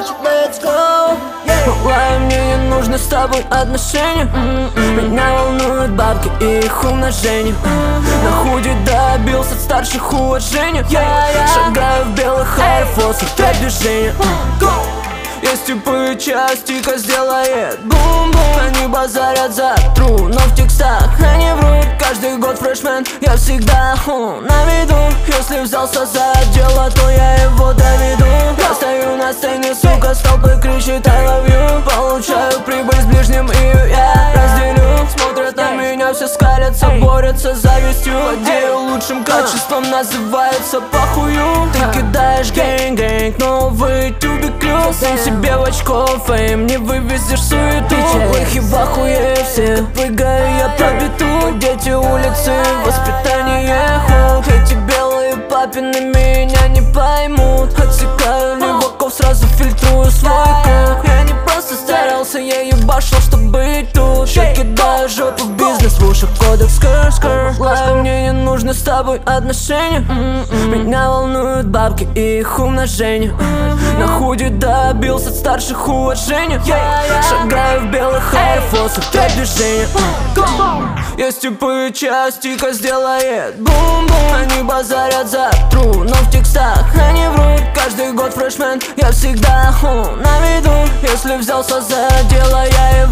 торчит, let's go. Малая, мне не нужны с тобой отношения. Меня волнуют бабки и их умножение. На худе добился от старших уважения. Шагаю в белых аэрофосах, трек движения. Есть типы частика сделает бум-бум. Они базарят за тру, но в текстах они врут. Каждый год фрешмен, я всегда на виду. Если взялся за дело, то я его доведу. Я стою на сцене, сука, столпы кричит I love you. Получаю прибыль с ближним, и я разделю. Смотрят на меня, все скалятся, борются с завистью. Владею лучшим качеством, называется похую. Ты кидаешь гэнг-гэнг, новый тюбик клюв. Сам себе в очко фейм, не вывезешь суету. Лихи в ахуе все, прыгаю я по биту. Дети улицы, воспитание худ. Эти белые папины меня не поймут. Отсекаю леваков, сразу фильтрую свой круг. Я не просто старался, я ебашил, чтобы быть тут. Я кидаю жопу в бизнес, в ушах кодекс скр-скр. Мне не нужны с тобой отношения. Меня волнуют бабки и их умножение. На худе добился от старших уважения. Шагаю в белых аэрофосах, трек движения. Есть типы частика сделает бум-бум. Они базарят за тру, но в текстах они врут. Каждый год фрешмен, я всегда на виду. Если взялся за дело, я его